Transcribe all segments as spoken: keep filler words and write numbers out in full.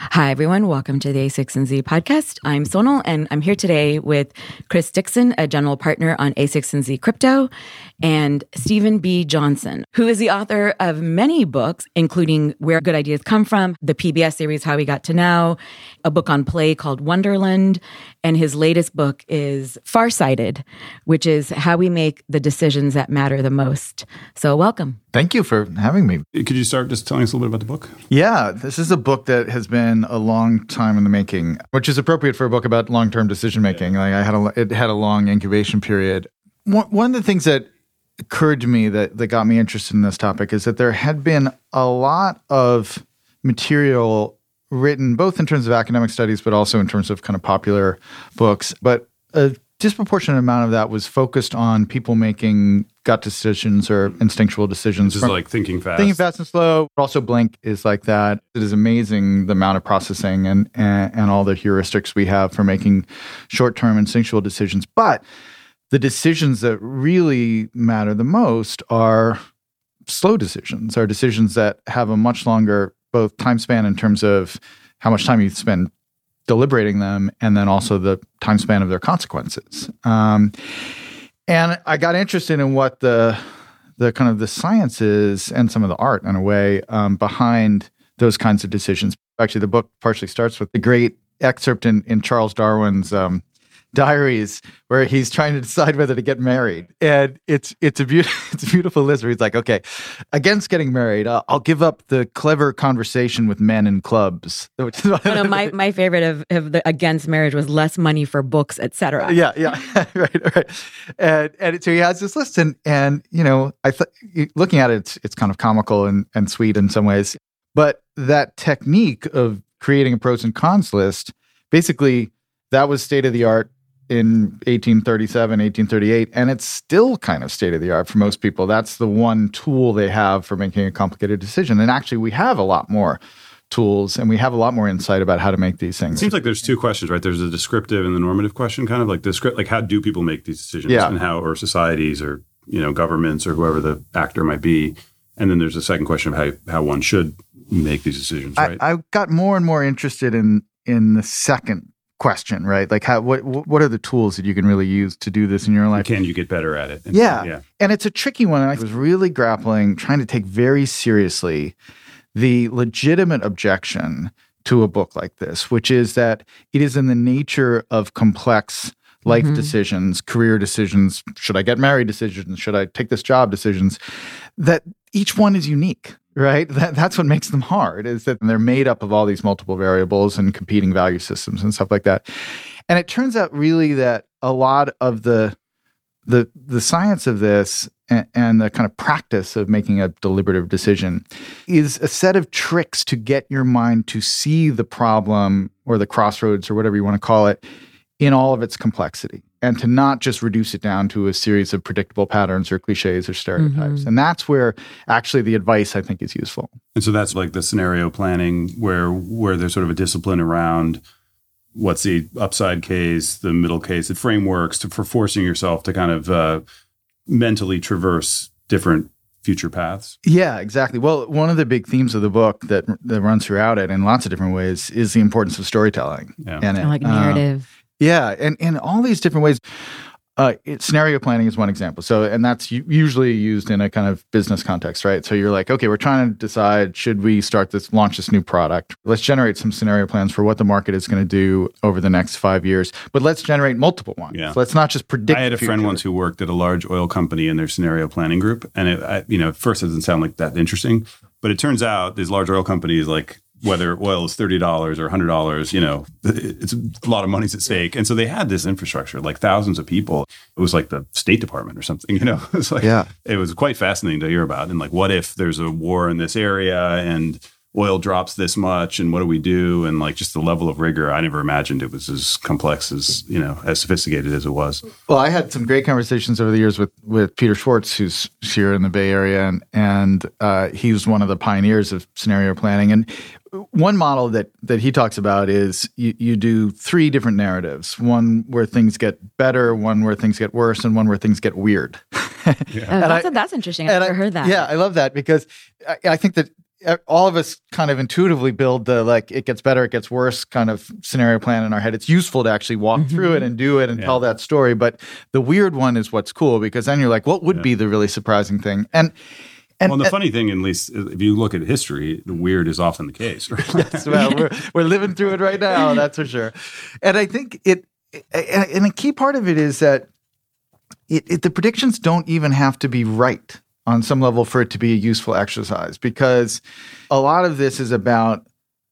Hi, everyone. Welcome to the A six and Z podcast. I'm Sonal, and I'm here today with Chris Dixon, a general partner on A six and Z Crypto, and Stephen B. Johnson, who is the author of many books, including Where Good Ideas Come From, the P B S series How We Got to Now, a book on play called Wonderland, and his latest book is Farsighted, which is how we make the decisions that matter the most. So welcome. Thank you for having me. Could you start just telling us a little bit about the book? Yeah, this is a book that has been a long time in the making, which is appropriate for a book about long-term decision making. Like I had a, it had a long incubation period. One, one of the things that occurred to me that, that got me interested in this topic is that there had been a lot of material written, both in terms of academic studies, but also in terms of kind of popular books. But a disproportionate amount of that was focused on people making gut decisions or instinctual decisions. This is like thinking fast. Thinking fast and slow. Also, Blink is like that. It is amazing the amount of processing and, and, and all the heuristics we have for making short-term instinctual decisions. But the decisions that really matter the most are slow decisions, are decisions that have a much longer both time span in terms of how much time you spend deliberating them, and then also the time span of their consequences. Um, and I got interested in what the the kind of the science is and some of the art, in a way, um, behind those kinds of decisions. Actually, the book partially starts with the great excerpt in, in Charles Darwin's um, diaries, where he's trying to decide whether to get married, and it's it's a beautiful it's a beautiful list where he's like, okay, against getting married, uh, I'll give up the clever conversation with men in clubs. Which is oh, no, my my favorite of, of the against marriage was less money for books, et cetera. Yeah, yeah, right, right. And and so he has this list, and and you know, I thought looking at it, it's, it's kind of comical and and sweet in some ways, but that technique of creating a pros and cons list, basically, that was state of the art in eighteen thirty-seven, eighteen thirty-eight, and it's still kind of state-of-the-art for most people. That's the one tool they have for making a complicated decision. And actually, we have a lot more tools, and we have a lot more insight about how to make these things. It seems like there's two questions, right? There's the descriptive and the normative question, kind of like the script, like how do people make these decisions, yeah. and how, or societies, or you know, governments, or whoever the actor might be. And then there's the second question of how how one should make these decisions, right? I, I got more and more interested in in the second question, right? Like, how what what are the tools that you can really use to do this in your life? Can you get better at it? And, yeah. yeah. And it's a tricky one. I was really grappling, trying to take very seriously the legitimate objection to a book like this, which is that it is in the nature of complex life mm-hmm. decisions, career decisions, should I get married decisions, should I take this job decisions, that each one is unique. Right? That, that's what makes them hard, is that they're made up of all these multiple variables and competing value systems and stuff like that. And it turns out really that a lot of the the the science of this and, and the kind of practice of making a deliberative decision is a set of tricks to get your mind to see the problem or the crossroads or whatever you want to call it in all of its complexity, and to not just reduce it down to a series of predictable patterns or cliches or stereotypes. Mm-hmm. And that's where actually the advice, I think, is useful. And so that's like the scenario planning where where there's sort of a discipline around what's the upside case, the middle case, the frameworks to, for forcing yourself to kind of uh, mentally traverse different future paths. Yeah, exactly. Well, one of the big themes of the book that that runs throughout it in lots of different ways is the importance of storytelling. Yeah. And it, I like narrative. Uh, Yeah, and in all these different ways. Uh, it, scenario planning is one example. So, and that's u- usually used in a kind of business context, right? So you're like, okay, we're trying to decide, should we start this, launch this new product? Let's generate some scenario plans for what the market is going to do over the next five years. But let's generate multiple ones. Yeah. So let's not just predict. I had a the friend future. once who worked at a large oil company in their scenario planning group, and it, I, you know, at first it doesn't sound like that interesting, but it turns out these large oil companies, like whether oil is thirty dollars or one hundred dollars, you know, it's a lot of money's at stake. And so they had this infrastructure, like thousands of people. It was like the State Department or something, you know. It was like, yeah. It was quite fascinating to hear about. And like, what if there's a war in this area and oil drops this much, and what do we do? And like just the level of rigor, I never imagined it was as complex as, you know, as sophisticated as it was. Well, I had some great conversations over the years with, with Peter Schwartz, who's here in the Bay Area, and, and uh, he was one of the pioneers of scenario planning. And one model that that he talks about is you, you do three different narratives, one where things get better, one where things get worse, and one where things get weird. Yeah. Oh, that's, I, that's interesting. I've never I, heard that. Yeah, I love that because I, I think that all of us kind of intuitively build the like it gets better, it gets worse kind of scenario plan in our head. It's useful to actually walk mm-hmm. through it and do it and yeah. tell that story. But the weird one is what's cool, because then you're like, what would yeah. be the really surprising thing? And And, well, and the and, funny thing, at least if you look at history, the weird is often the case. Right? Yes, well, we're we're living through it right now, that's for sure. And I think it, and a key part of it is that it, it, the predictions don't even have to be right on some level for it to be a useful exercise, because a lot of this is about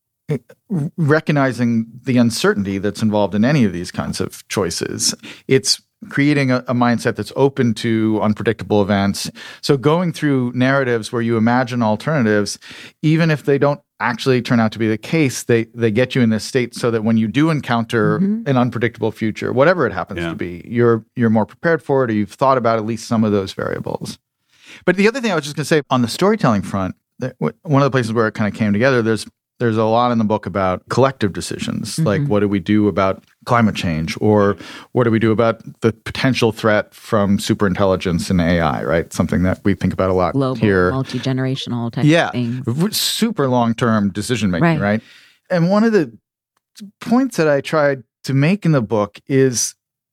recognizing the uncertainty that's involved in any of these kinds of choices. It's creating a, a mindset that's open to unpredictable events. So going through narratives where you imagine alternatives, even if they don't actually turn out to be the case, they they get you in this state so that when you do encounter mm-hmm. an unpredictable future, whatever it happens yeah. to be, you're you're more prepared for it, or you've thought about at least some of those variables. But the other thing I was just going to say on the storytelling front, one of the places where it kind of came together, there's There's a lot in the book about collective decisions, mm-hmm. like what do we do about climate change, or what do we do about the potential threat from superintelligence and A I, right? Something that we think about a lot Global, here. multi-generational type yeah, of things. Super long-term decision-making, right. right? And one of the points that I tried to make in the book is,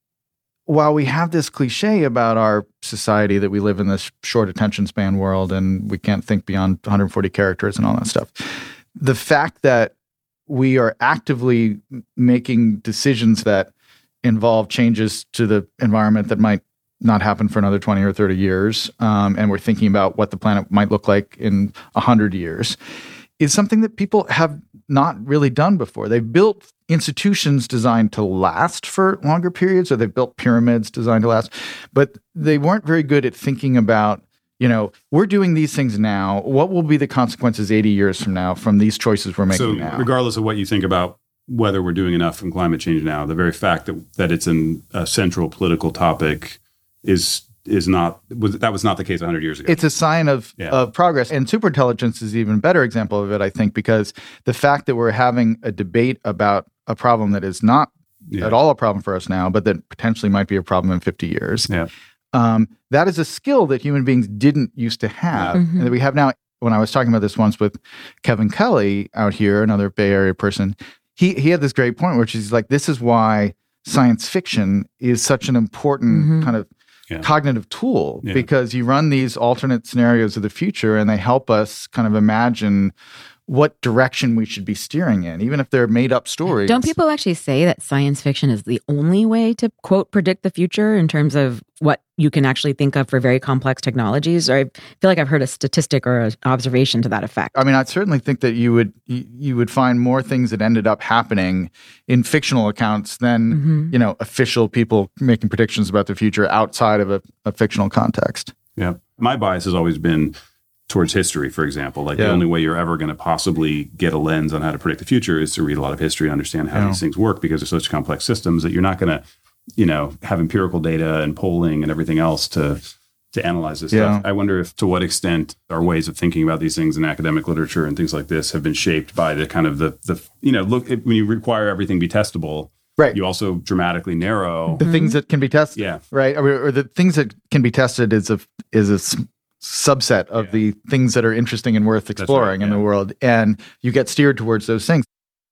while we have this cliche about our society that we live in this short attention span world and we can't think beyond one hundred forty characters and all that stuff, the fact that we are actively making decisions that involve changes to the environment that might not happen for another twenty or thirty years, um, and we're thinking about what the planet might look like in one hundred years, is something that people have not really done before. They've built institutions designed to last for longer periods, or they've built pyramids designed to last, but they weren't very good at thinking about, you know, we're doing these things now. What will be the consequences eighty years from now from these choices we're making so now? Regardless of what you think about whether we're doing enough from climate change now, the very fact that, that it's an, a central political topic is is not was, that was not the case one hundred years ago. It's a sign of, yeah. of progress. And superintelligence is an even better example of it, I think, because the fact that we're having a debate about a problem that is not yeah. at all a problem for us now, but that potentially might be a problem in fifty years. Yeah. Um, that is a skill that human beings didn't used to have, mm-hmm. and that we have now. When I was talking about this once with Kevin Kelly out here, another Bay Area person, he he had this great point, which is like, this is why science fiction is such an important mm-hmm. kind of yeah. cognitive tool, yeah. because you run these alternate scenarios of the future, and they help us kind of imagine what direction we should be steering in, even if they're made up stories. Don't people actually say that science fiction is the only way to, quote, predict the future in terms of what you can actually think of for very complex technologies? Or I feel like I've heard a statistic or an observation to that effect. I mean, I certainly think that you would you, you would find more things that ended up happening in fictional accounts than, mm-hmm. you know, official people making predictions about the future outside of a, a fictional context. Yeah. My bias has always been towards history, for example. Like yeah. the only way you're ever going to possibly get a lens on how to predict the future is to read a lot of history, understand how yeah. these things work, because they're such complex systems that you're not going to, you know, have empirical data and polling and everything else to to analyze this yeah. stuff. I wonder if to what extent our ways of thinking about these things in academic literature and things like this have been shaped by the kind of the, the you know, look, it, when you require everything be testable, right. you also dramatically narrow the mm-hmm. things that can be tested. Yeah. Right. Or, or the things that can be tested is a is a subset of yeah. the things that are interesting and worth exploring right, yeah. in the world. And you get steered towards those things.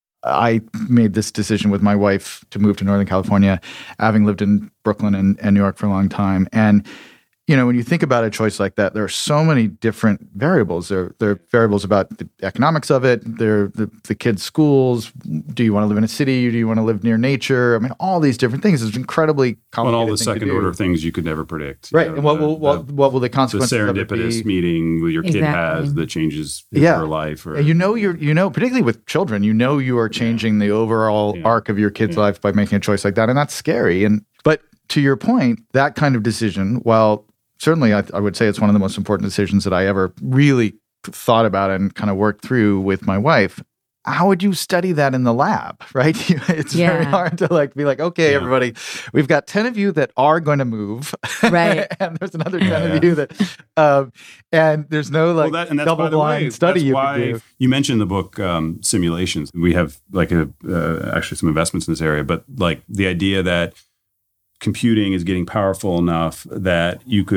I made this decision with my wife to move to Northern California, having lived in Brooklyn and, and New York for a long time. And, you know, when you think about a choice like that, there are so many different variables. There, there are variables about the economics of it. There are the, the kids' schools. Do you want to live in a city? Do you want to live near nature? I mean, all these different things. It's incredibly complicated. Well, all the second order things you could never predict. Right. know, and what the, will what, the, what will the consequences the serendipitous of it be? Meeting with your kid exactly. has that changes his yeah. or life. Or, and you know, you're you know, particularly with children, you know, you are changing yeah. the overall yeah. arc of your kid's yeah. life by making a choice like that, and that's scary. And but to your point, that kind of decision, while certainly, I, I would say it's one of the most important decisions that I ever really thought about and kind of worked through with my wife. How would you study that in the lab, right? It's yeah. very hard to like be like, okay, yeah. everybody, we've got ten of you that are going to move, right? And there's another ten yeah. of you that, um, and there's no like well, that, and that's, double blind way, study that's you why can do. You mentioned the book um, Simulations. We have like a uh, actually some investments in this area, but like the idea that computing is getting powerful enough that you could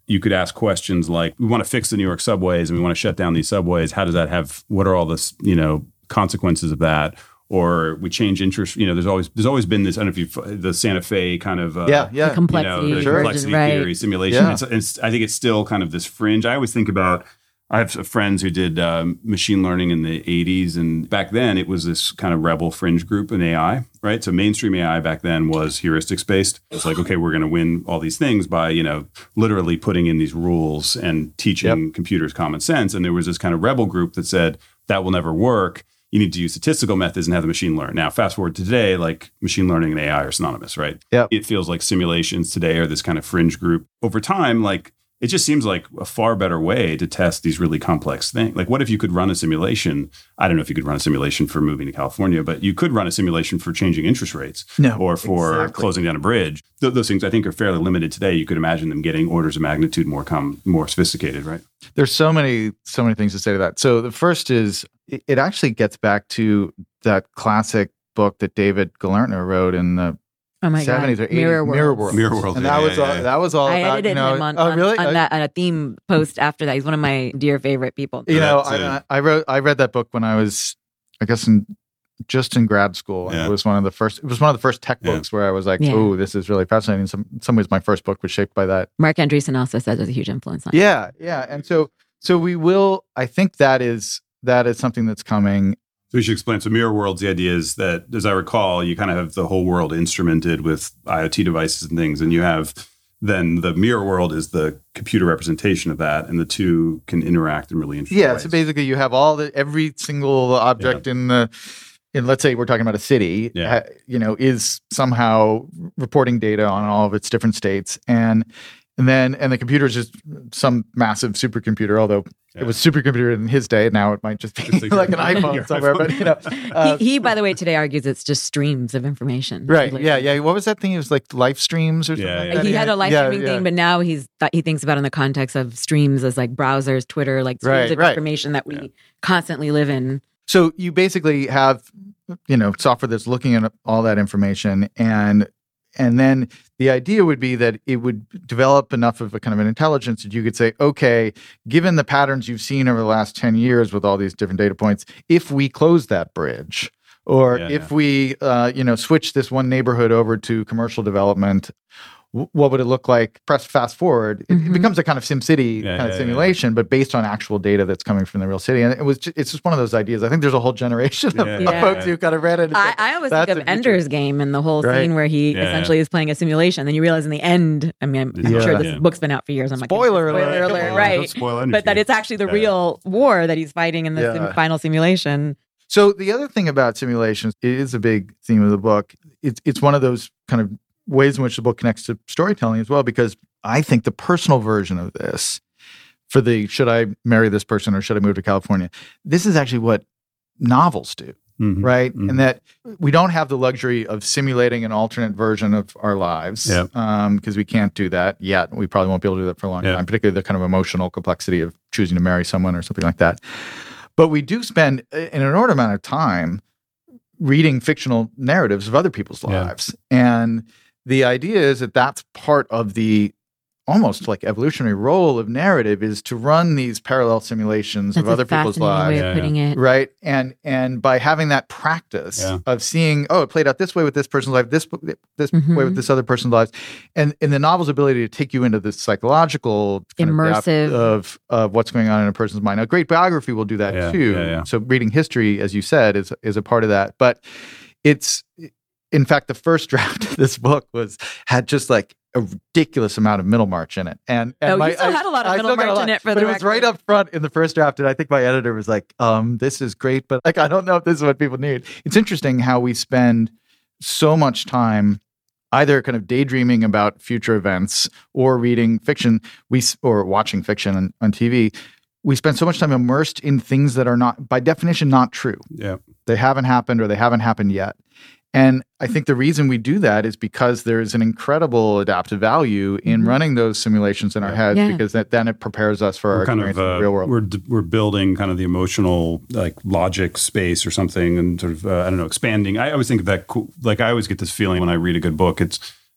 you could ask questions like, we want to fix the New York subways and we want to shut down these subways. How does that have, what are all the, you know, consequences of that? Or we change interest, you know, there's always, there's always been this, I don't know if you've, the Santa Fe kind of, uh, yeah, yeah. The complexity, you know, the sure. complexity right. theory, simulation. Yeah. It's, it's, I think it's still kind of this fringe. I always think about, I have friends who did um, machine learning in the eighties. And back then it was this kind of rebel fringe group in A I, right? So mainstream A I back then was heuristics based. It's like, okay, we're going to win all these things by, you know, literally putting in these rules and teaching yep. computers common sense. And there was this kind of rebel group that said that will never work. You need to use statistical methods and have the machine learn. Now, fast forward to today, like machine learning and A I are synonymous, right? Yep. It feels like simulations today are this kind of fringe group. Over time, like, it just seems like a far better way to test these really complex things. Like, what if you could run a simulation? I don't know if you could run a simulation for moving to California, but you could run a simulation for changing interest rates no, or for exactly. closing down a bridge. Th- those things I think are fairly limited today. You could imagine them getting orders of magnitude more com- more sophisticated, right? There's so many, so many things to say to that. So the first is, it, it actually gets back to that classic book that David Galertner wrote in the Oh my seventies God. or eighties, Mirror World. Mirror World. Mirror World, And yeah, that was yeah, all, yeah. that was all I about, edited you know, him on, oh, on, really? on, that, on a theme post after that. He's one of my dear favorite people. You know, That's, uh, I, I wrote, I read that book when I was, I guess, in just in grad school. And Yeah. It was one of the first. It was one of the first tech Yeah. books where I was like, Yeah. "Oh, this is really fascinating." In some, in some ways, my first book was shaped by that. Mark Andreessen also says there's a huge influence on it. Yeah, yeah, and so, so we will. I think that is that is something that's coming. So we should explain. So Mirror World's the idea is that, as I recall, you kind of have the whole world instrumented with IoT devices and things, and you have then the mirror world is the computer representation of that, and the two can interact in really interesting Yeah, ways. so basically, you have all the every single object in the. In, let's say we're talking about a city, Yeah. ha, you know, is somehow reporting data on all of its different states, and and then and the computer is just some massive supercomputer. Although Yeah. it was supercomputer in his day, now it might just be Just like like an your- iPhone your somewhere. iPhone. But you know, uh, he, he, by the way, today argues it's just streams of information. right? Like, Yeah, yeah. What was that thing? It was like live streams or something. Yeah, like yeah. that? He had a live Yeah, streaming yeah. thing, but now he's th- he thinks about it in the context of streams as like browsers, Twitter, like streams Right, of right. information that we Yeah. constantly live in. So you basically have, you know, software that's looking at all that information, and and then the idea would be that it would develop enough of a kind of an intelligence that you could say, okay, given the patterns you've seen over the last ten years with all these different data points, if we close that bridge, or Yeah, if yeah. we, uh, you know, switch this one neighborhood over to commercial development, w- what would it look like? Press fast forward. It, it Mhm. becomes a kind of SimCity Yeah, kind of yeah, yeah. simulation, but based on actual data that's coming from the real city. And it was, ju- it's just one of those ideas. I think there's a whole generation of, Yeah, of yeah. folks who kind of read it. and I, said, I always "That's think the of future." Ender's Game and the whole Right. scene where he Yeah, essentially is playing a simulation. Then you realize in the end, I mean, I'm, I'm Yeah. sure this Yeah. book's been out for years. I'm like, Spoiler spoiler alert. alert, Come on, right? Don't spoil But anything. that it's actually the Yeah. real war that he's fighting in the Yeah. sim- final simulation. So the other thing about simulations, it is a big theme of the book. It's it's one of those kind of ways in which the book connects to storytelling as well, because I think the personal version of this, for the should I marry this person or should I move to California, this is actually what novels do, Mhm. right? Mhm. And that we don't have the luxury of simulating an alternate version of our lives, Yeah. because we can't do that yet. We probably won't be able to do that for a long Yeah. time, particularly the kind of emotional complexity of choosing to marry someone or something like that. But we do spend an inordinate amount of time reading fictional narratives of other people's Yeah. lives. And the idea is that that's part of the almost like evolutionary role of narrative, is to run these parallel simulations That's of other a people's fascinating lives. way Yeah, of putting it. Right. And and by having that practice Yeah. of seeing, oh, it played out this way with this person's life, this this Mhm. way with this other person's lives. And and the novel's ability to take you into this psychological kind of depth Immersive. of of what's going on in a person's mind. A great biography will do that Yeah, too. yeah, yeah. So reading history, as you said, is is a part of that. But it's in fact the first draft of this book was had just like a ridiculous amount of Middlemarch in it. And, and Oh, you my, still I- had a lot of I still got Middlemarch a lot, in it for but the it was record. right up front in the first draft, and I think my editor was like, um, this is great, but like I don't know if this is what people need. It's interesting how we spend so much time either kind of daydreaming about future events or reading fiction, we s- or watching fiction on, on T V. We spend so much time immersed in things that are not, by definition, not true. Yeah. They haven't happened or they haven't happened yet. And I think the reason we do that is because there's an incredible adaptive value in Mhm. running those simulations in our Yeah. heads, Yeah. because that, then it prepares us for our We're kind experience of in uh, the real world. we're d- we're building kind of the emotional like logic space or something, and sort of uh, I don't know, expanding. I always think of that cool, like I always get this feeling when I read a good book. It's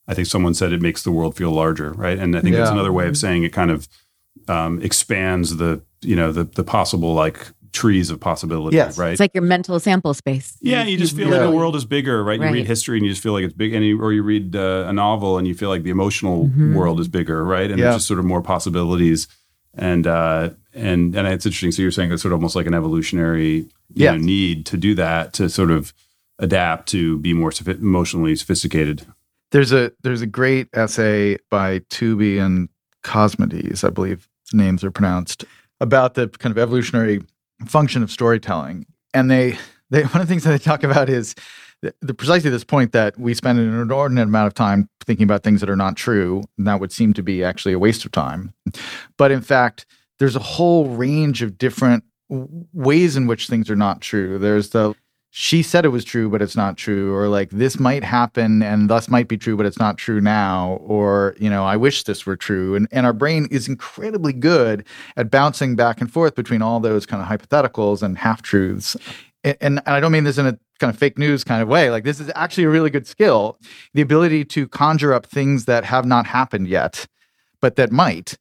I think someone said it makes the world feel larger, right? And I think Yeah. that's another way of saying it kind of um, expands the, you know, the the possible like trees of possibility, Yes. right? It's like your mental sample space. Yeah, you just feel Yeah. like the world is bigger, right? You Right. read history and you just feel like it's big, and you, or you read uh, a novel and you feel like the emotional Mhm. world is bigger, right? And Yeah. there's just sort of more possibilities, and uh, and and it's interesting. So you're saying it's sort of almost like an evolutionary you Yes. know, need to do that to sort of adapt to be more sophi- emotionally sophisticated. There's a there's a great essay by Tooby and Cosmides, I believe the names are pronounced, about the kind of evolutionary function of storytelling. And they they one of the things that they talk about is the, the precisely this point that we spend an inordinate amount of time thinking about things that are not true, and that would seem to be actually a waste of time. But in fact, there's a whole range of different w- ways in which things are not true. There's the she said it was true, but it's not true, or like this might happen and thus might be true, but it's not true now, or, you know, I wish this were true. And, and our brain is incredibly good at bouncing back and forth between all those kind of hypotheticals and half truths. And, and I don't mean this in a kind of fake news kind of way. Like, this is actually a really good skill. The ability to conjure up things that have not happened yet, but that might,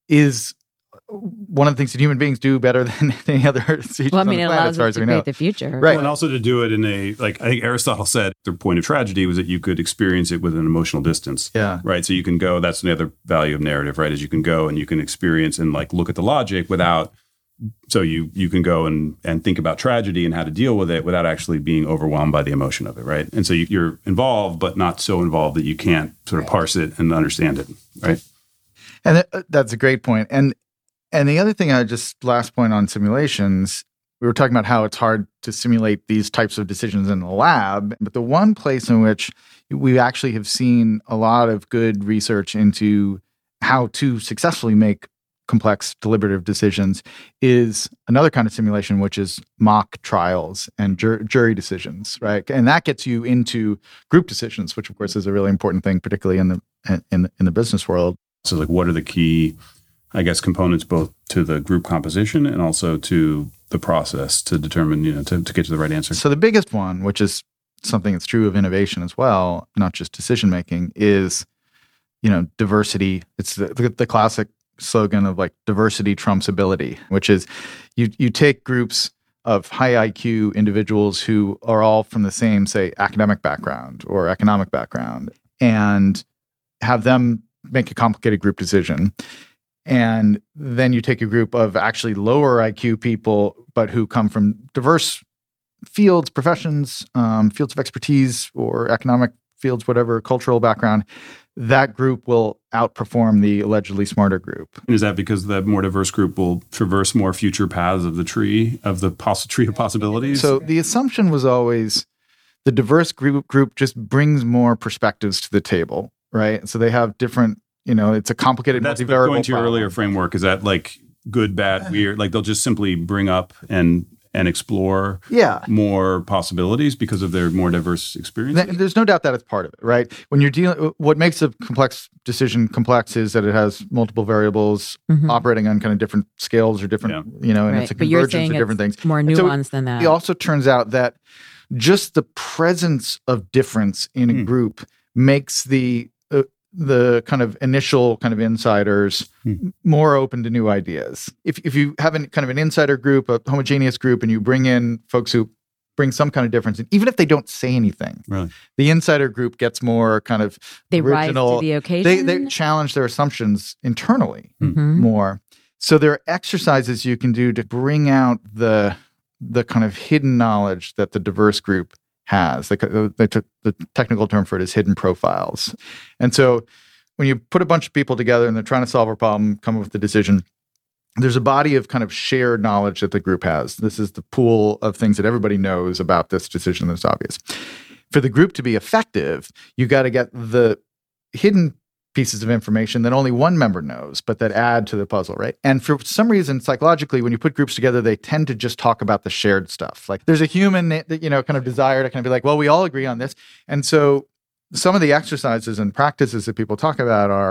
is one of the things that human beings do better than any other species Well, I on mean, the it planet, allows as far us as to we create know. the future. Right. And also to do it in a, like, I think Aristotle said the point of tragedy was that you could experience it with an emotional distance. Yeah. Right. So you can go, that's another value of narrative, right? Is you can go and you can experience and like look at the logic without, so you you can go and, and think about tragedy and how to deal with it without actually being overwhelmed by the emotion of it, right? And so you, you're involved, but not so involved that you can't sort of parse it and understand it, right? And th- that's a great point. And and the other thing, I just last point on simulations, we were talking about how it's hard to simulate these types of decisions in the lab, but the one place in which we actually have seen a lot of good research into how to successfully make complex deliberative decisions is another kind of simulation, which is mock trials and jur- jury decisions, right? And that gets you into group decisions, which of course is a really important thing, particularly in the in the, in the business world. So like what are the key, I guess, components both to the group composition and also to the process to determine, you know, to, to get to the right answer? So the biggest one, which is something that's true of innovation as well, not just decision making, is, you know, diversity. It's the, the, the classic slogan of like diversity trumps ability, which is you you take groups of high I Q individuals who are all from the same, say, academic background or economic background, and have them make a complicated group decision. And then you take a group of actually lower I Q people, but who come from diverse fields, professions, um, fields of expertise, or economic fields, whatever, cultural background. That group will outperform the allegedly smarter group. And is that because the more diverse group will traverse more future paths of the tree, of the poss- tree of possibilities? So the assumption was always the diverse group group just brings more perspectives to the table, right? So they have different, you know, it's a complicated That's multivariable going to your problem. earlier framework. Is that like good, bad, weird? Like they'll just simply bring up and and explore Yeah. more possibilities because of their more diverse experiences? Th- There's no doubt that it's part of it, right? When you're dealing, what makes a complex decision complex is that it has multiple variables Mhm. operating on kind of different scales or different, you know, and Right. it's a But you're convergence saying of different it's things. more And so nuanced than that. It also turns out that just the presence of difference in a Hmm. group makes the uh, the kind of initial kind of insiders Hmm. more open to new ideas. If if you have an kind of an insider group, a homogeneous group, and you bring in folks who bring some kind of difference, and even if they don't say anything, Really? the insider group gets more kind of they rise original. to the occasion. They they challenge their assumptions internally Mhm. more. So there are exercises you can do to bring out the the kind of hidden knowledge that the diverse group has. They, they took the technical term for it is hidden profiles. And so when you put a bunch of people together and they're trying to solve a problem, come up with a decision, there's a body of kind of shared knowledge that the group has. This is the pool of things that everybody knows about this decision that's obvious. For the group to be effective, you got to get the hidden pieces of information that only one member knows, but that add to the puzzle, right? And for some reason, psychologically, when you put groups together, they tend to just talk about the shared stuff. Like there's a human, you know, kind of desire to kind of be like, well, we all agree on this. And so some of the exercises and practices that people talk about are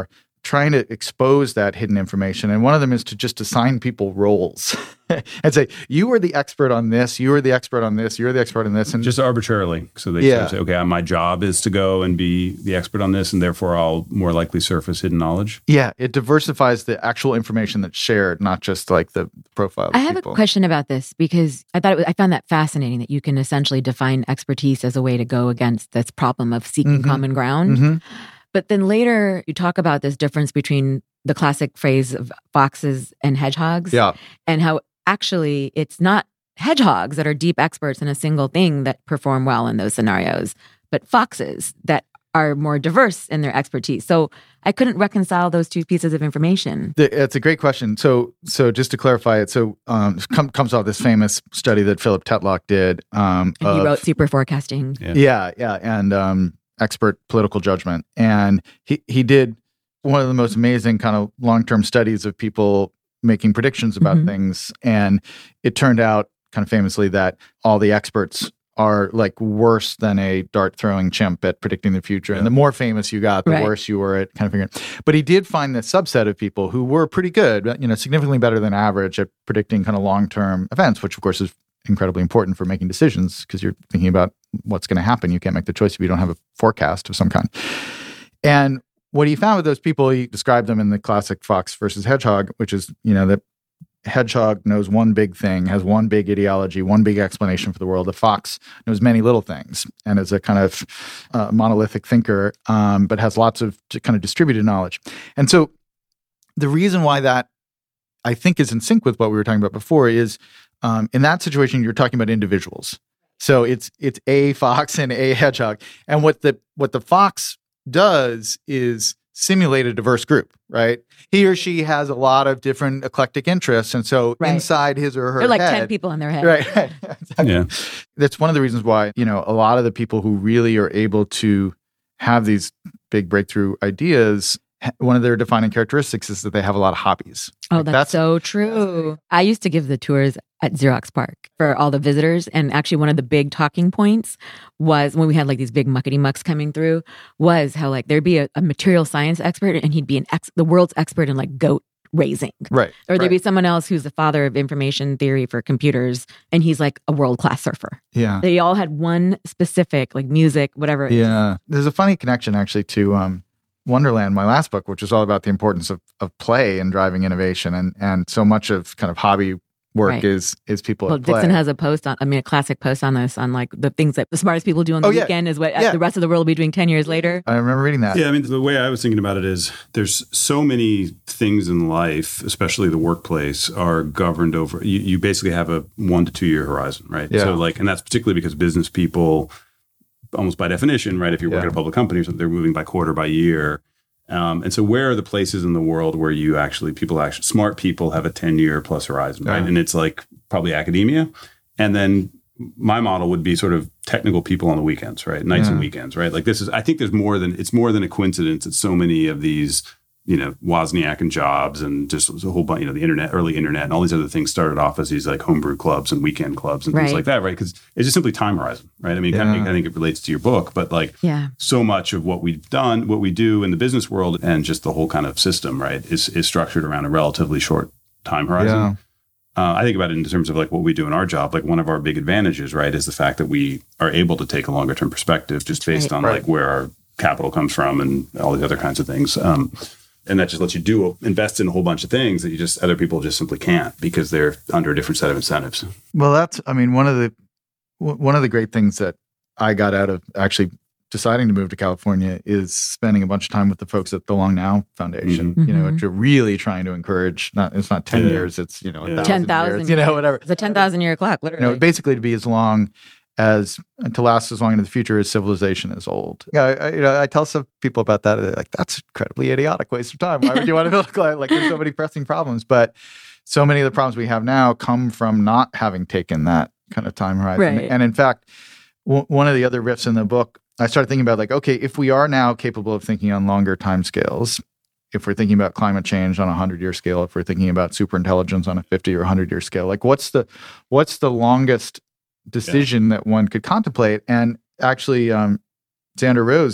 trying to expose that hidden information. And one of them is to just assign people roles and say, you are the expert on this, you are the expert on this, you're the expert on this. And just arbitrarily. So they yeah. say, okay, my job is to go and be the expert on this, and therefore I'll more likely surface hidden knowledge. Yeah, it diversifies the actual information that's shared, not just like the profile of I have people. a question about this because I thought it was, I found that fascinating that you can essentially define expertise as a way to go against this problem of seeking Mm-hmm. common ground. Mm-hmm. But then later you talk about this difference between the classic phrase of foxes and hedgehogs, Yeah. and how actually it's not hedgehogs that are deep experts in a single thing that perform well in those scenarios, but foxes that are more diverse in their expertise. So I couldn't reconcile those two pieces of information. It's a great question. So, so just to clarify it, so um, com- comes off this famous study that Philip Tetlock did. Um, And he of- wrote Super Forecasting. Yeah. Yeah, yeah, and um, expert political judgment. And he he did one of the most amazing kind of long-term studies of people making predictions about Mhm. things. And it turned out kind of famously that all the experts are like worse than a dart-throwing chimp at predicting the future. Yeah. And the more famous you got, the Right. worse you were at kind of figuring. But he did find this subset of people who were pretty good, you know, significantly better than average at predicting kind of long-term events, which of course is incredibly important for making decisions because you're thinking about what's going to happen. You can't make the choice if you don't have a forecast of some kind. And what he found with those people, he described them in the classic fox versus hedgehog, which is, you know, the hedgehog knows one big thing, has one big ideology, one big explanation for the world. The fox knows many little things and is a kind of uh, monolithic thinker, um, but has lots of kind of distributed knowledge. And so the reason why that I think is in sync with what we were talking about before is um, in that situation, you're talking about individuals. So it's it's a fox and a hedgehog. And what the what the fox does is simulate a diverse group, right? He or she has a lot of different eclectic interests. And so Right. inside his or her They're like head, ten people in their head. Right, right. Exactly. Yeah. That's one of the reasons why, you know, a lot of the people who really are able to have these big breakthrough ideas, ha- one of their defining characteristics is that they have a lot of hobbies. Oh, Like, that's, so true. I used to give the tours at Xerox Park for all the visitors. And actually one of the big talking points was when we had like these big muckety mucks coming through was how like there'd be a, a material science expert and he'd be an ex- the world's expert in like goat raising. Right. Or there'd right. be someone else who's the father of information theory for computers and he's like a world-class surfer. Yeah. They all had one specific like music, whatever. Yeah. There's a funny connection actually to um, Wonderland, my last book, which is all about the importance of, of play and driving innovation. And and so much of kind of hobby work Right. is is people Well, at play. Dixon has a post on, I mean, a classic post on this, on like the things that the smartest people do on the Oh, yeah. weekend is what Yeah. the rest of the world will be doing ten years later. I remember reading that. Yeah, I mean, the way I was thinking about it is there's so many things in life, especially the workplace, are governed over. You, you basically have a one to two year horizon, right? Yeah. So, like, and that's particularly because business people, almost by definition, right? If you work Yeah. at a public company or something, they're moving by quarter, by year. Um, and so, where are the places in the world where you actually, people actually, smart people have a ten year plus horizon, right? Yeah. And it's like probably academia. And then my model would be sort of technical people on the weekends, right? Nights and Yeah. weekends, right? Like this is, I think there's more than, it's more than a coincidence that so many of these, you know, Wozniak and Jobs and just a whole bunch, you know, the internet, early internet and all these other things started off as these like homebrew clubs and weekend clubs and things Right. like that, right? Because it's just simply time horizon, right? I mean, kind of, Yeah. I think it relates to your book, but like Yeah. so much of what we've done, what we do in the business world and just the whole kind of system, right, is, is structured around a relatively short time horizon. Yeah. Uh, I think about it in terms of like what we do in our job. Like one of our big advantages, right, is the fact that we are able to take a longer term perspective just based right. on Right. like where our capital comes from and all these other kinds of things. Um, and that just lets you do invest in a whole bunch of things that you just other people just simply can't because they're under a different set of incentives. Well, that's, I mean, one of the w- one of the great things that I got out of actually deciding to move to California is spending a bunch of time with the folks at the Long Now Foundation. Mhm. You know, Mhm. which are really trying to encourage. Not it's not ten Yeah. years. It's you know a Yeah. thousand ten thousand. years, You know, whatever. It's a ten thousand year clock, You literally. know, basically to be as long as to last as long into the future as civilization is old. Yeah, I, I, you know, I tell some people about that. They're like, that's incredibly idiotic waste of time. Why would you want to build a climate? Like, there's so many pressing problems, but so many of the problems we have now come from not having taken that kind of time horizon. Right. And in fact, w- one of the other riffs in the book, I started thinking about like, okay, if we are now capable of thinking on longer time scales, if we're thinking about climate change on a hundred year scale, if we're thinking about superintelligence on a fifty or hundred year scale, like what's the what's the longest decision yeah. that one could contemplate? And actually, um, Xander Rose, who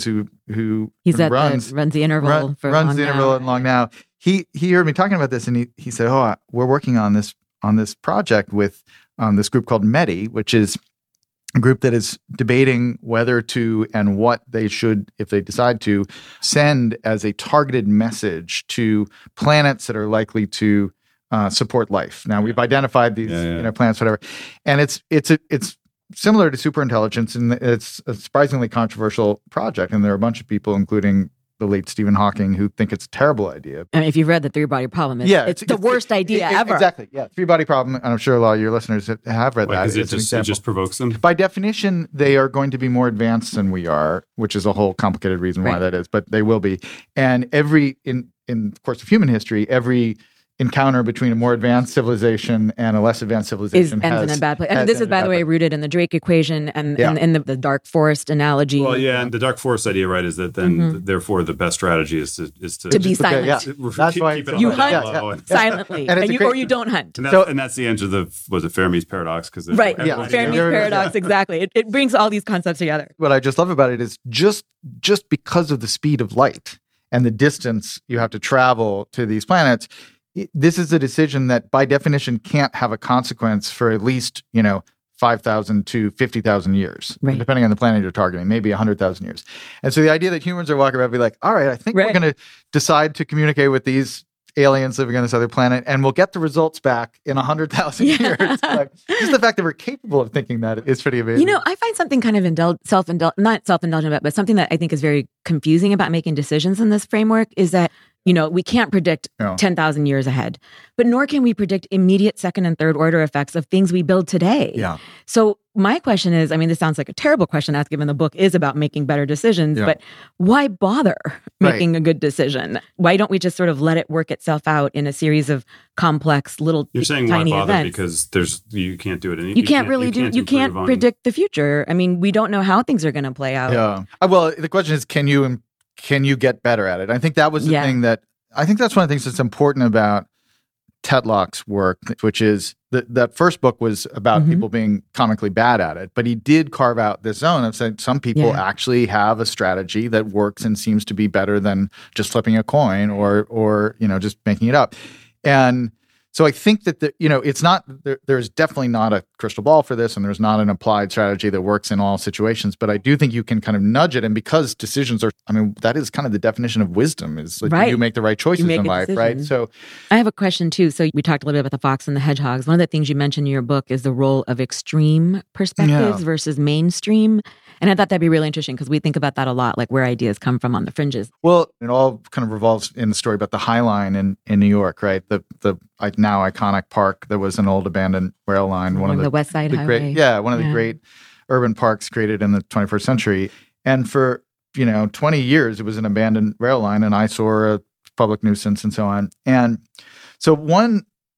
who He's at runs the, runs the interval run, for runs Long the Now. interval at Long Now. He he heard me talking about this, and he he said, "Oh, we're working on this on this project with um, this group called METI, which is a group that is debating whether to and what they should, if they decide to, send as a targeted message to planets that are likely to uh, support life. Now, we've identified these Yeah, yeah. you know planets, whatever, and it's it's a, it's similar to superintelligence, and it's a surprisingly controversial project. And there are a bunch of people, including the late Stephen Hawking, who think it's a terrible idea. I mean, if you've read the three body problem, it's, Yeah, it's, it's- the worst it- idea it- ever. Exactly. Yeah, three body problem, and I'm sure a lot of your listeners have read Why, that. 'cause it It's an just, it example. just provokes them. By definition, they are going to be more advanced than we are, which is a whole complicated reason why Right. that is, but they will be. And every, in, in the course of human history, every encounter between a more advanced civilization and a less advanced Is civilization ends has, in a bad place. And has this is, ended by the up- way, rooted in the Drake equation and Yeah. and, and the, the dark forest analogy. Well, yeah, and the dark forest idea, right, is that then, Mhm. therefore, the best strategy is to is to, To be Okay, silent. yeah. keep, That's why keep it's- it You on that hunt level. And, silently, And and it's a you, great- or you don't hunt. and, that's, So- and that's the answer to the was it Fermi's paradox? Because Right. Yeah. Fermi's Yeah. paradox, exactly. It, it brings all these concepts together. What I just love about it is just just because of the speed of light and the distance you have to travel to these planets, it- this is a decision that by definition can't have a consequence for at least, you know, five thousand to fifty thousand years, Right. depending on the planet you're targeting, maybe one hundred thousand years. And so the idea that humans are walking around and be like, all right, I think Right. we're going to decide to communicate with these aliens living on this other planet, and we'll get the results back in one hundred thousand Yeah. years. Like, just the fact that we're capable of thinking that is pretty amazing. You know, I find something kind of indul- self-indul- not self-indulgent, but, but something that I think is very confusing about making decisions in this framework is that, you know, we can't predict No. ten thousand years ahead, but nor can we predict immediate second and third order effects of things we build today. Yeah. So my question is, I mean, this sounds like a terrible question asked given the book is about making better decisions, Yeah. but why bother Right. making a good decision? Why don't we just sort of let it work itself out in a series of complex little You're saying why tiny bother events? because there's you can't do it. In, you, can't really do, you can't improve on- predict the future. I mean, we don't know how things are going to play out. Yeah. Uh, Well, the question is, can you can you get better at it? I think that was the Yeah. thing that I think that's one of the things that's important about Tetlock's work, which is that that first book was about Mhm. people being comically bad at it, but he did carve out this zone of saying some people Yeah. actually have a strategy that works and seems to be better than just flipping a coin or or you know just making it up. And so I think that the, you know it's not there, there's definitely not a crystal ball for this, and there's not an applied strategy that works in all situations. But I do think you can kind of nudge it, and because decisions are, I mean, that is kind of the definition of wisdom is like Right. you make the right choices make in a life, right? decision. So I have a question too. So we talked a little bit about the fox and the hedgehogs. One of the things you mentioned in your book is the role of extreme perspectives Yeah. versus mainstream. And I thought that'd be really interesting because we think about that a lot, like where ideas come from on the fringes. well, it all kind of revolves in the story about the High Line in, in New York, right? The the like, now iconic park that was an old abandoned rail line, one of the, West Side the Highway. great, yeah, one of the Yeah. great urban parks created in the twenty-first century. And for you know twenty years, it was an abandoned rail line, an eyesore, a public nuisance, and so on. And so one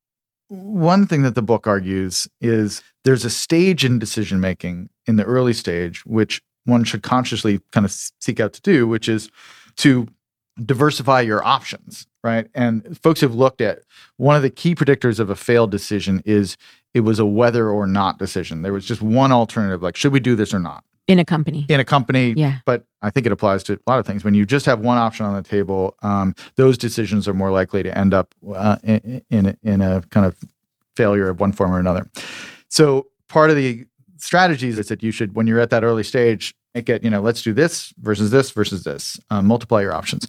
one thing that the book argues is there's a stage in decision making in the early stage, which one should consciously kind of seek out to do, which is to diversify your options, right? And folks have looked at one of the key predictors of a failed decision is it was a whether or not decision. There was just one alternative, like, should we do this or not? In a company. In a company, Yeah. but I think it applies to a lot of things. When you just have one option on the table, um, those decisions are more likely to end up uh, in, in, a, in a kind of failure of one form or another. So part of the strategies is that you should, when you're at that early stage, make it, you know, let's do this versus this versus this, um, multiply your options.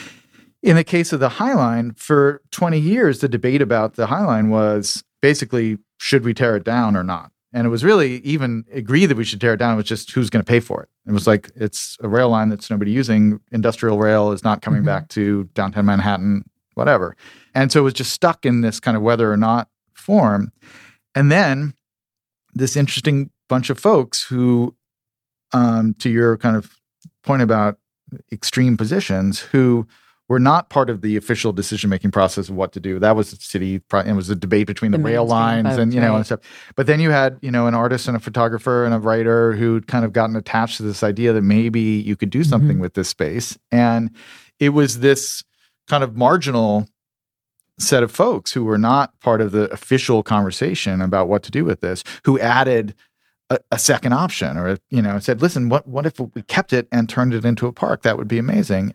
In the case of the High Line, for twenty years, the debate about the High Line was basically, should we tear it down or not? And it was really even agree that we should tear it down. It was just who's going to pay for it. It was like, it's a rail line that's nobody using. Industrial rail is not coming Mhm. back to downtown Manhattan, whatever. And so it was just stuck in this kind of whether or not form. And then this interesting bunch of folks who, um, to your kind of point about extreme positions, who were not part of the official decision-making process of what to do. That was the city, it was a debate between the, The rail mainstream lines and, folks, you know, right. and stuff. But then you had, you know, an artist and a photographer and a writer who'd kind of gotten attached to this idea that maybe you could do something Mhm. with this space. And it was this kind of marginal set of folks who were not part of the official conversation about what to do with this, who added a, a second option, or, you know, said, listen, what, what if we kept it and turned it into a park? That would be amazing.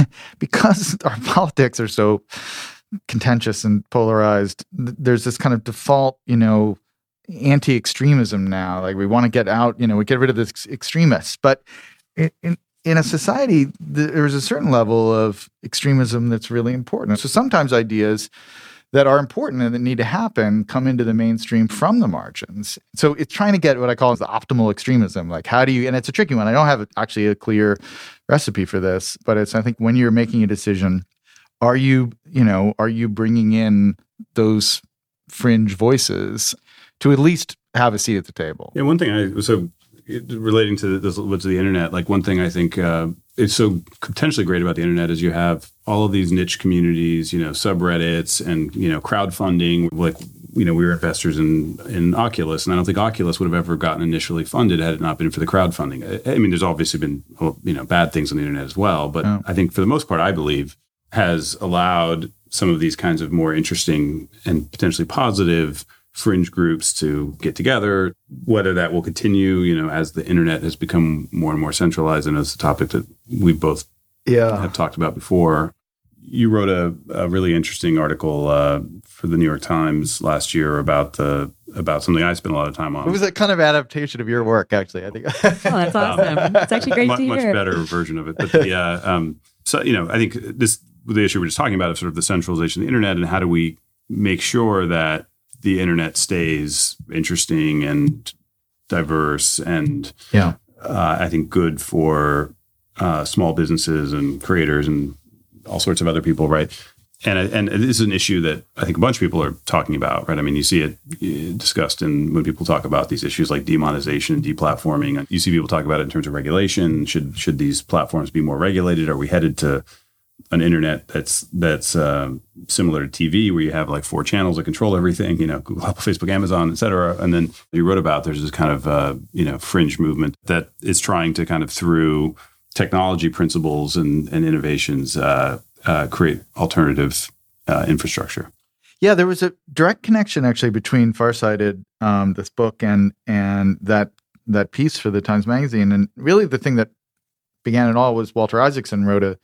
Because our politics are so contentious and polarized, th- there's this kind of default, you know, anti-extremism now. Like we want to get out, you know, we get rid of the ex- extremists. But in, in, in a society, th- there's a certain level of extremism that's really important. So sometimes ideas that are important and that need to happen come into the mainstream from the margins. So it's trying to get what I call the optimal extremism. Like how do you, and it's a tricky one. I don't have actually a clear recipe for this, but it's, I think when you're making a decision, are you, you know, are you bringing in those fringe voices to at least have a seat at the table? Yeah, one thing I, so relating to this, what's the internet, like one thing I think uh, is so potentially great about the internet is you have all of these niche communities, you know, subreddits and, you know, crowdfunding. Like, you know, we were investors in, in Oculus, and I don't think Oculus would have ever gotten initially funded had it not been for the crowdfunding. I, I mean, there's obviously been, you know, bad things on the internet as well, but oh. I think for the most part, I believe, has allowed some of these kinds of more interesting and potentially positive fringe groups to get together. Whether that will continue, you know, as the internet has become more and more centralized, and as a topic that we both yeah. have talked about before. You wrote a, a really interesting article uh, for the New York Times last year about the about something I spent a lot of time on. It was a kind of adaptation of your work, actually, I think. Oh, that's awesome. It's actually great much, to hear. Much better version of it. But the, uh, um, so, you know, I think this the issue we're just talking about is sort of the centralization of the internet, and how do we make sure that the internet stays interesting and diverse and yeah, uh, I think good for uh, small businesses and creators and all sorts of other people, right? And and this is an issue that I think a bunch of people are talking about, right? I mean, you see it discussed in when people talk about these issues like demonetization and deplatforming. You see people talk about it in terms of regulation. Should should these platforms be more regulated? Are we headed to an internet that's that's uh, similar to T V, where you have like four channels that control everything, you know, Google, Apple, Facebook, Amazon, et cetera. And then you wrote about there's this kind of, uh, you know, fringe movement that is trying to kind of through technology principles and, and innovations uh, uh, create alternative uh, infrastructure. Yeah, there was a direct connection actually between Farsighted, um, this book, and and that that piece for the Times Magazine. And really the thing that began it all was Walter Isaacson wrote a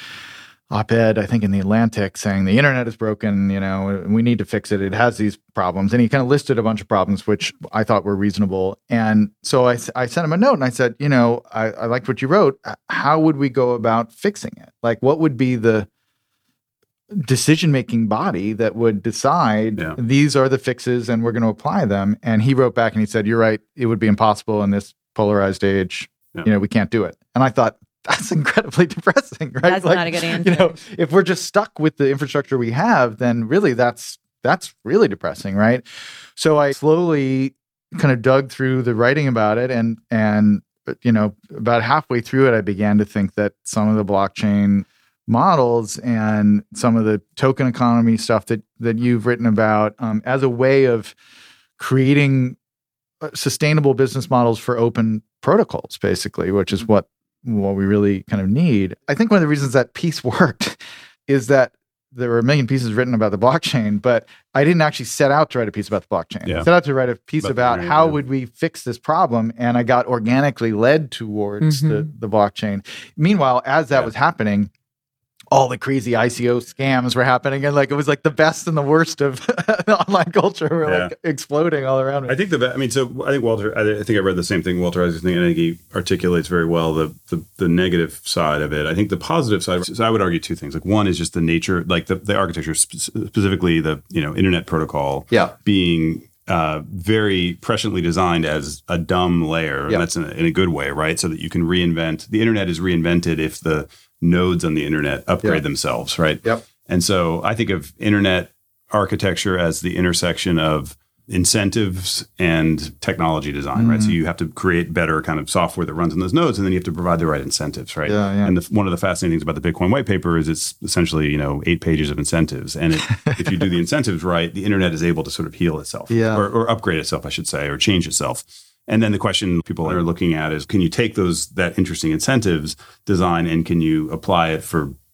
op-ed, I think, in the Atlantic saying the internet is broken, you know, we need to fix it. It has these problems. And he kind of listed a bunch of problems, which I thought were reasonable. And so I, I sent him a note and I said, you know, I, I liked what you wrote. How would we go about fixing it? Like, what would be the decision-making body that would decide yeah. these are the fixes and we're going to apply them? And he wrote back and he said, you're right. It would be impossible in this polarized age. Yeah. You know, we can't do it. And I thought, that's incredibly depressing, right? That's like, not a good answer. You know, if we're just stuck with the infrastructure we have, then really that's that's really depressing, right? So I slowly kind of dug through the writing about it, and and you know, about halfway through it, I began to think that some of the blockchain models and some of the token economy stuff that that you've written about um, as a way of creating sustainable business models for open protocols, basically, which is what what we really kind of need. I think one of the reasons that piece worked is that there were a million pieces written about the blockchain, but I didn't actually set out to write a piece about the blockchain. Yeah. I set out to write a piece about, about how yeah. would we fix this problem, and I got organically led towards mm-hmm. the, the blockchain. Meanwhile, as that yeah. was happening, all the crazy I C O scams were happening, and like it was like the best and the worst of online culture were yeah. like exploding all around me. I think the I mean, so I think Walter. I think I read the same thing Walter Isaacson, and I think he articulates very well the, the the negative side of it. I think the positive side. So I would argue two things. Like one is just the nature, like the, the architecture, specifically the you know internet protocol, yeah. being uh, very presciently designed as a dumb layer. Yeah. And that's in a, in a good way, right? So that you can reinvent. The internet is reinvented if the nodes on the internet upgrade yep. themselves, right? Yep. And so I think of internet architecture as the intersection of incentives and technology design, mm-hmm. right? So you have to create better kind of software that runs on those nodes, and then you have to provide the right incentives, right? Yeah, yeah. And the, one of the fascinating things about the Bitcoin white paper is it's essentially, you know, eight pages of incentives. And it, if you do the incentives right, the internet is able to sort of heal itself yeah. or, or upgrade itself, I should say, or change itself. And then the question people are looking at is, can you take those that interesting incentives design and can you apply it for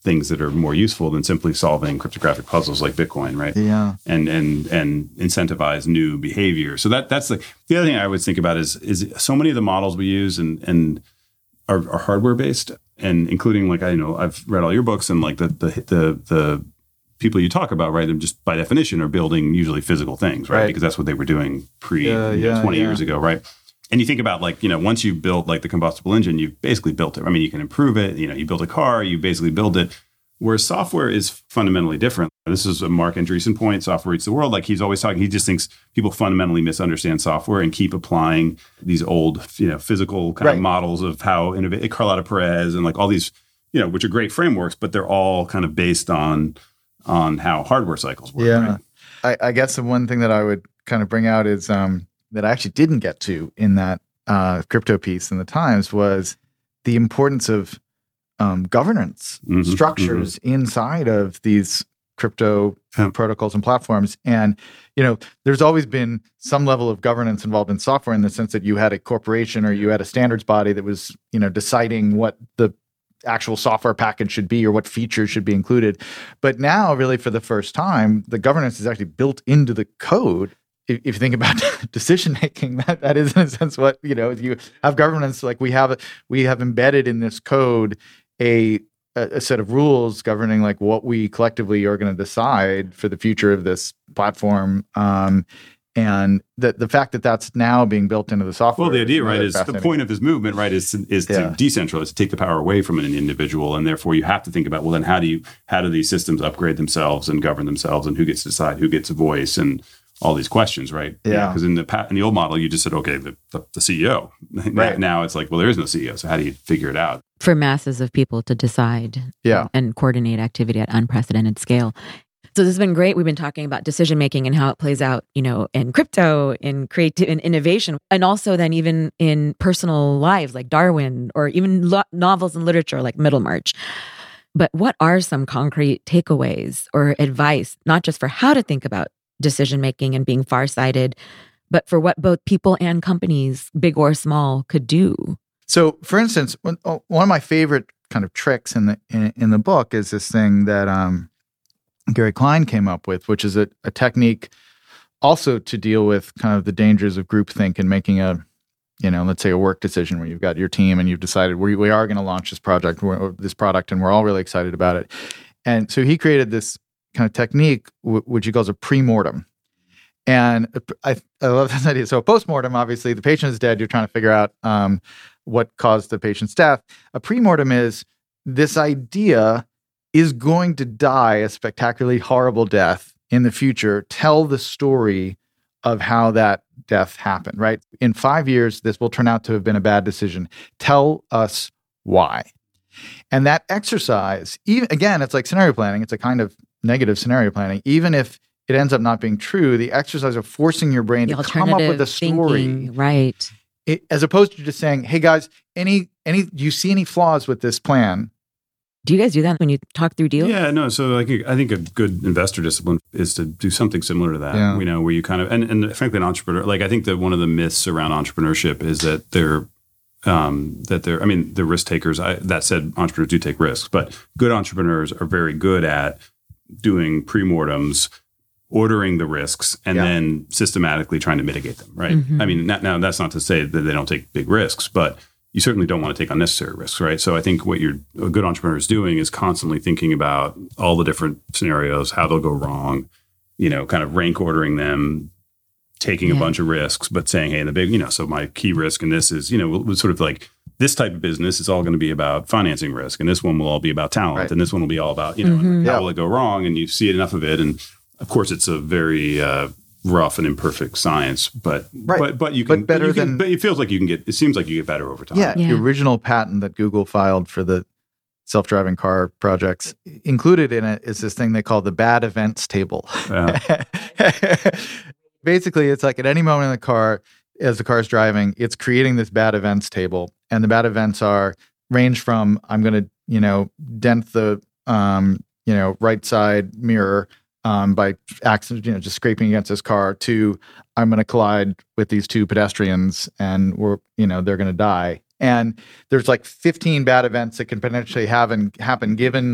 things that are more useful than simply solving cryptographic puzzles like Bitcoin, right? Yeah. And and and incentivize new behavior. So that that's the the other thing I always think about is is so many of the models we use and and are, are hardware based, and including like I know I've read all your books and like the the the the people you talk about, right? They're just by definition are building usually physical things, right? Right. Because that's what they were doing pre Yeah, you know, yeah, twenty yeah. years ago, right? And you think about like, you know, once you build like the combustible engine, you've basically built it. I mean, you can improve it. You know, you build a car, you basically build it. Whereas software is fundamentally different. This is a Mark Andreessen point, Software Eats the World. Like he's always talking, he just thinks people fundamentally misunderstand software and keep applying these old, you know, physical kind Right. of models of how innovate, Carlotta Perez and like all these, you know, which are great frameworks, but they're all kind of based on on how hardware cycles work. Yeah. Right? I, I guess the one thing that I would kind of bring out is um, that I actually didn't get to in that uh, crypto piece in the Times was the importance of um, governance Mhm, structures inside of these crypto Yeah. protocols and platforms. And, you know, there's always been some level of governance involved in software in the sense that you had a corporation or you had a standards body that was, you know, deciding what the actual software package should be or what features should be included. But now, really, for the first time, the governance is actually built into the code. If, if you think about decision making, that, that is in a sense what, you know, you have governance, like we have, we have embedded in this code a, a, a set of rules governing like what we collectively are going to decide for the future of this platform. Um, And the the fact that that's now being built into the software. Well, the idea, is right, really is the fascinating. point of this movement, right, is to, is Yeah. to decentralize, to take the power away from an individual, and therefore you have to think about, well, then how do you how do these systems upgrade themselves and govern themselves, and who gets to decide, who gets a voice, and all these questions, right? Yeah. Because in the pa- in the old model, you just said, okay, the, the, the C E O. Right. Now it's like, well, there is no C E O, so how do you figure it out? For masses of people to decide Yeah. and coordinate activity at unprecedented scale. So this has been great. We've been talking about decision making and how it plays out, you know, in crypto, in creative, in innovation, and also then even in personal lives like Darwin, or even lo- novels and literature like Middlemarch. But what are some concrete takeaways or advice, not just for how to think about decision making and being farsighted, but for what both people and companies, big or small, could do? So, for instance, one, oh, one of my favorite kind of tricks in the in, in the book is this thing that um, Gary Klein came up with, which is a, a technique also to deal with kind of the dangers of groupthink and making a, you know, let's say a work decision where you've got your team and you've decided we, we are going to launch this project, or this product, and we're all really excited about it. And so he created this kind of technique, w- which he calls a pre-mortem. And I, I love this idea. So a post-mortem, obviously, the patient is dead. You're trying to figure out um, what caused the patient's death. A pre-mortem is this idea is going to die a spectacularly horrible death in the future. Tell the story of how that death happened, right? In five years, this will turn out to have been a bad decision. Tell us why. And that exercise, even again, it's like scenario planning. It's a kind of negative scenario planning. Even if it ends up not being true, the exercise of forcing your brain The to come up with a alternative story, thinking, right? it, as opposed to just saying, "Hey guys, any any do you see any flaws with this plan?" Do you guys do that when you talk through deals? Yeah, no. So like, I think a good investor discipline is to do something similar to that. Yeah. You know, where you kind of and, and frankly, an entrepreneur. Like, I think that one of the myths around entrepreneurship is that they're um, that they're. I mean, the risk takers. I, that said, entrepreneurs do take risks, but good entrepreneurs are very good at doing pre-mortems, ordering the risks, and Yeah. then systematically trying to mitigate them. Right. Mhm. I mean, not, now that's not to say that they don't take big risks, but you certainly don't want to take unnecessary risks, right? So I think what you're, a good entrepreneur is doing is constantly thinking about all the different scenarios, how they'll go wrong, you know, kind of rank ordering them, taking Yeah. a bunch of risks, but saying, hey, the big, you know, so my key risk in this is, you know, was sort of like this type of business is all going to be about financing risk, and this one will all be about talent, Right. and this one will be all about, you know, Mhm. how Yeah. will it go wrong? And you see enough of it, and of course, it's a very uh, rough and imperfect science, but Right. but but you can But better you can- than- but it feels like you can get. It seems like you get better over time. Yeah, Yeah. the original patent that Google filed for the self-driving car projects, included in it is this thing they call the bad events table. Yeah. Basically, it's like at any moment in the car, as the car is driving, it's creating this bad events table. And the bad events are range from I'm going to, you know, dent the, um, you know, right side mirror um, by accident, you know, just scraping against this car, to I'm going to collide with these two pedestrians and we're, you know, they're going to die. And there's like fifteen bad events that can potentially have and happen given the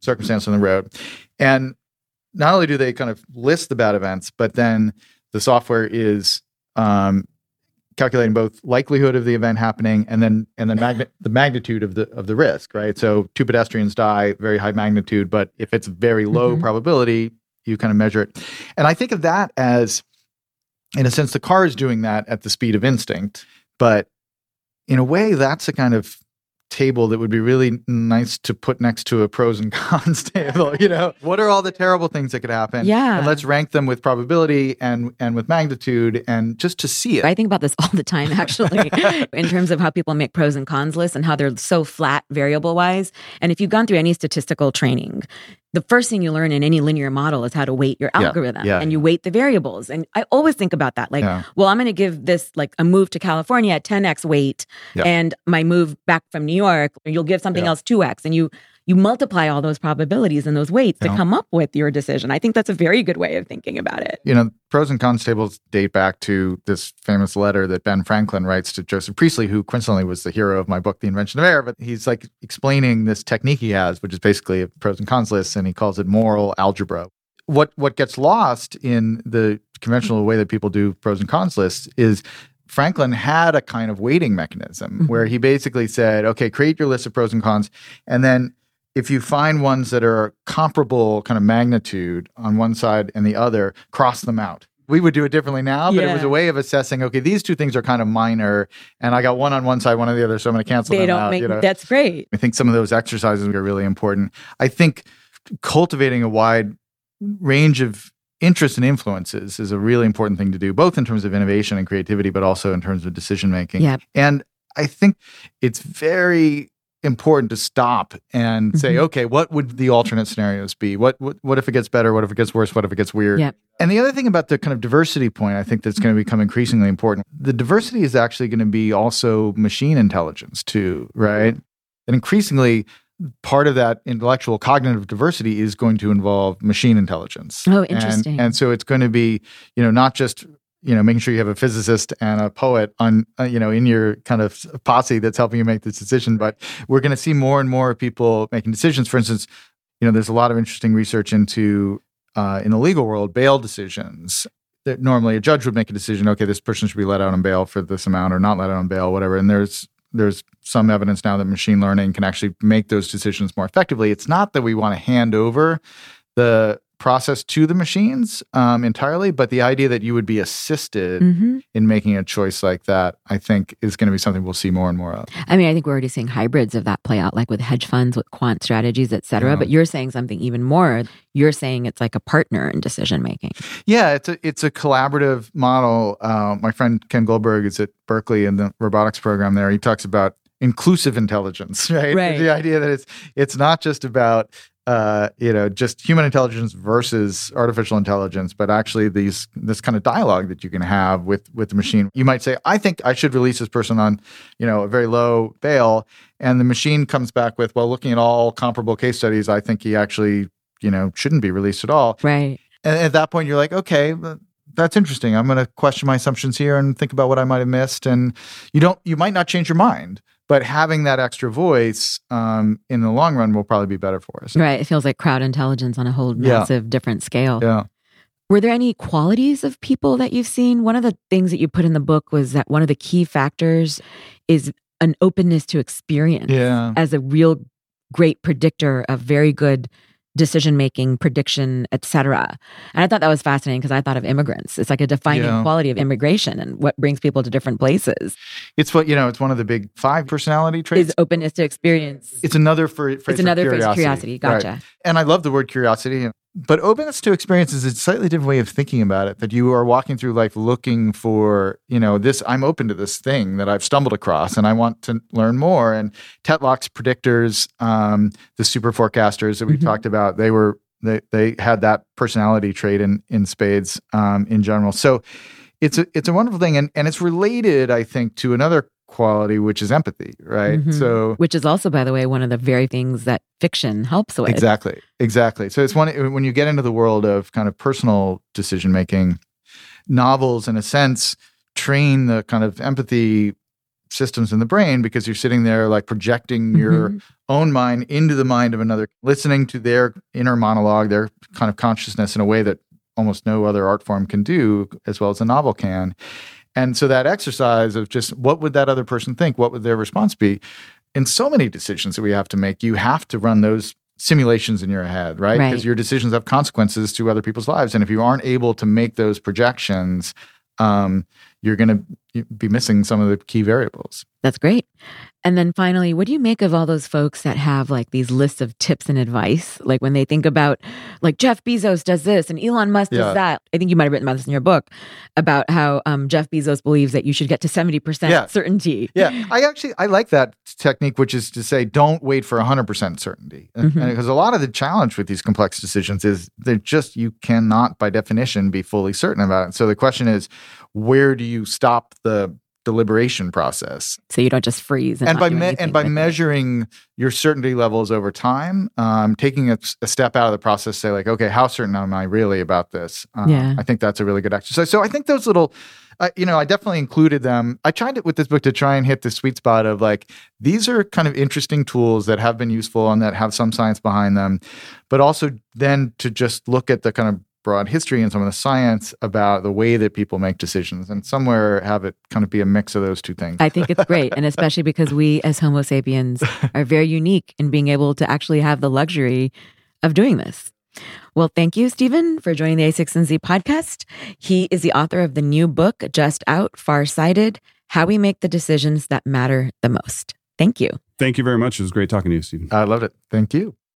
circumstance on the road. And not only do they kind of list the bad events, but then the software is um, calculating both likelihood of the event happening and then and then magni- the magnitude of the of the risk, right? So two pedestrians die, very high magnitude, but if it's very low mm-hmm. probability, you kind of measure it. And I think of that as, in a sense, the car is doing that at the speed of instinct, but in a way, that's a kind of table that would be really nice to put next to a pros and cons table. You know, what are all the terrible things that could happen? Yeah. And let's rank them with probability and and with magnitude, and just to see it. I think about this all the time, actually, in terms of how people make pros and cons lists and how they're so flat variable wise. And if you've gone through any statistical training, the first thing you learn in any linear model is how to weight your algorithm, yeah, yeah. and you weight the variables. And I always think about that. Like, yeah. well, I'm going to give this like a move to California at ten x weight, yeah. and my move back from New York, you'll give something yeah. else two x, and you you multiply all those probabilities and those weights yeah. to come up with your decision. I think that's a very good way of thinking about it. You know, pros and cons tables date back to this famous letter that Ben Franklin writes to Joseph Priestley, who coincidentally was the hero of my book, The Invention of Air. But he's like explaining this technique he has, which is basically a pros and cons list, and he calls it moral algebra. What what gets lost in the conventional way that people do pros and cons lists is Franklin had a kind of weighting mechanism mm-hmm. where he basically said, okay, create your list of pros and cons, and then if you find ones that are comparable kind of magnitude on one side and the other, cross them out. We would do it differently now, but yeah. it was a way of assessing, okay, these two things are kind of minor, and I got one on one side, one on the other, so I'm going to cancel they them don't out. Make, you know? That's great. I think some of those exercises are really important. I think cultivating a wide range of interests and influences is a really important thing to do, both in terms of innovation and creativity, but also in terms of decision making. Yeah. And I think it's very important to stop and mm-hmm. say, okay, what would the alternate scenarios be? What, what what if it gets better? What if it gets worse? What if it gets weird? Yep. And the other thing about the kind of diversity point, I think that's going to become increasingly important. The diversity is actually going to be also machine intelligence too, right? And increasingly, part of that intellectual cognitive diversity is going to involve machine intelligence. Oh, interesting. And, and so it's going to be, you know, not just you know, making sure you have a physicist and a poet on, uh, you know, in your kind of posse that's helping you make this decision. But we're going to see more and more people making decisions. For instance, you know, there's a lot of interesting research into, uh, in the legal world, bail decisions. That normally a judge would make a decision, okay, this person should be let out on bail for this amount or not let out on bail, whatever. And there's there's some evidence now that machine learning can actually make those decisions more effectively. It's not that we want to hand over the process to the machines um, entirely, but the idea that you would be assisted mm-hmm. in making a choice like that, I think, is going to be something we'll see more and more of. I mean, I think we're already seeing hybrids of that play out, like with hedge funds, with quant strategies, et cetera. Yeah. But you're saying something even more. You're saying it's like a partner in decision making. Yeah, it's a it's a collaborative model. Uh, my friend Ken Goldberg is at Berkeley in the robotics program there. He talks about inclusive intelligence, right? Right. The idea that it's it's not just about Uh, you know, just human intelligence versus artificial intelligence, but actually these this kind of dialogue that you can have with with the machine. You might say, I think I should release this person on, you know, a very low bail, and the machine comes back with, well, looking at all comparable case studies, I think he actually, you know, shouldn't be released at all. Right. And at that point, you're like, okay, that's interesting. I'm going to question my assumptions here and think about what I might have missed. And you don't, you might not change your mind. But having that extra voice um, in the long run will probably be better for us. Right. It feels like crowd intelligence on a whole massive yeah. different scale. Yeah. Were there any qualities of people that you've seen? One of the things that you put in the book was that one of the key factors is an openness to experience yeah. as a real great predictor of very good decision-making, prediction, et cetera. And I thought that was fascinating because I thought of immigrants. It's like a defining yeah. quality of immigration and what brings people to different places. It's what, you know, it's one of the big five personality traits. Is openness to experience. It's another for, phrase It's another for curiosity. phrase, curiosity. Gotcha. Right. And I love the word curiosity. But openness to experience is a slightly different way of thinking about it, that you are walking through life looking for, you know, this, I'm open to this thing that I've stumbled across and I want to learn more. And Tetlock's predictors, um, the super forecasters that we mm-hmm. talked about, they were, they they had that personality trait in, in spades um, in general. So it's a, it's a wonderful thing. And, and it's related, I think, to another quality, which is empathy, right? Mm-hmm. So, which is also, by the way, one of the very things that fiction helps with. Exactly, exactly. So it's one when you get into the world of kind of personal decision making, novels, in a sense, train the kind of empathy systems in the brain because you're sitting there like projecting mm-hmm. your own mind into the mind of another, listening to their inner monologue, their kind of consciousness in a way that almost no other art form can do, as well as a novel can. And so that exercise of just what would that other person think? What would their response be? In so many decisions that we have to make, you have to run those simulations in your head, right? Because right. your decisions have consequences to other people's lives. And if you aren't able to make those projections, um, you're going to be missing some of the key variables. That's great. And then finally, what do you make of all those folks that have like these lists of tips and advice? Like when they think about like Jeff Bezos does this and Elon Musk yeah. does that. I think you might have written about this in your book about how um, Jeff Bezos believes that you should get to seventy percent yeah. certainty. Yeah, I actually, I like that technique, which is to say, don't wait for one hundred percent certainty. Mm-hmm. And because a lot of the challenge with these complex decisions is they're just, you cannot by definition be fully certain about it. So the question is, where do you stop the deliberation process? So you don't just freeze. And, and by me- and by measuring it. your certainty levels over time, um, taking a, a step out of the process, say like, okay, how certain am I really about this? Um, yeah. I think that's a really good exercise. So I think those little, uh, you know, I definitely included them. I tried it with this book to try and hit the sweet spot of like, these are kind of interesting tools that have been useful and that have some science behind them, but also then to just look at the kind of broad history and some of the science about the way that people make decisions, and somewhere have it kind of be a mix of those two things. I think it's great. And especially because we as Homo sapiens are very unique in being able to actually have the luxury of doing this. Well, thank you, Stephen, for joining the A six and Z podcast. He is the author of the new book, just out, Far-Sighted, How We Make the Decisions That Matter the Most. Thank you. Thank you very much. It was great talking to you, Stephen. I loved it. Thank you.